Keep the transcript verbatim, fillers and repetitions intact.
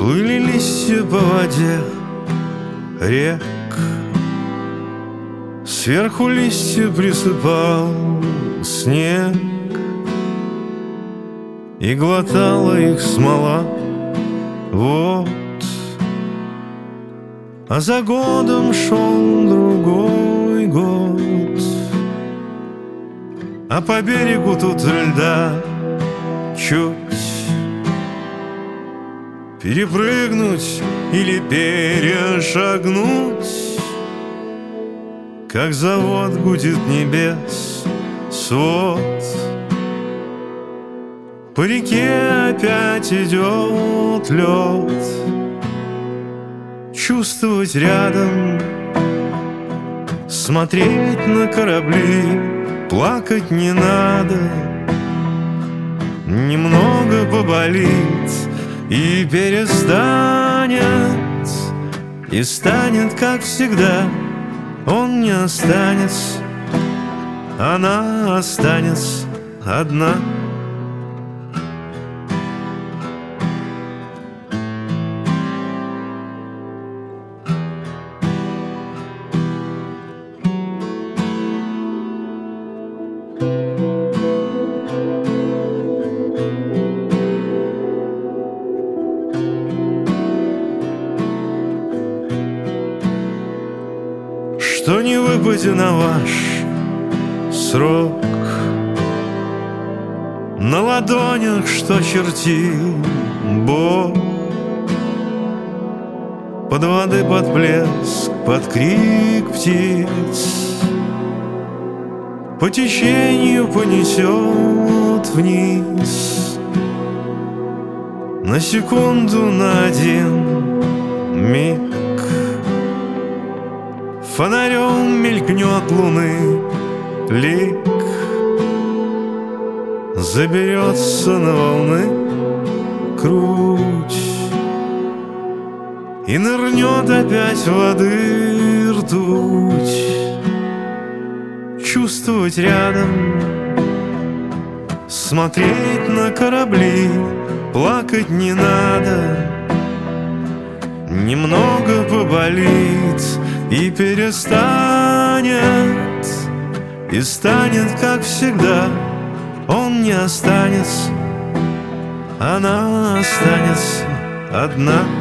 Плыли листья по воде рек, сверху листья присыпал снег, и глотала их смола. Вот, а за годом шел другой год, а по берегу тут льда чуть перепрыгнуть или перешагнуть, как завод гудит небес свод. По реке опять идет лед, чувствовать рядом, смотреть на корабли, плакать не надо. Немного поболит и перестанет, и станет, как всегда. Он не останется, она останется одна. Что не выпадет на ваш срок, на ладонях, что чертил Бог, под воды, под плеск, под крик птиц, по течению понесет вниз. На секунду, на один миг фонарем мелькнет луны лик, заберется на волны круть и нырнет опять воды ртуть. Чувствовать рядом, смотреть на корабли, плакать не надо. Немного поболит и перестанет, и станет, как всегда. Он не останется, она останется одна.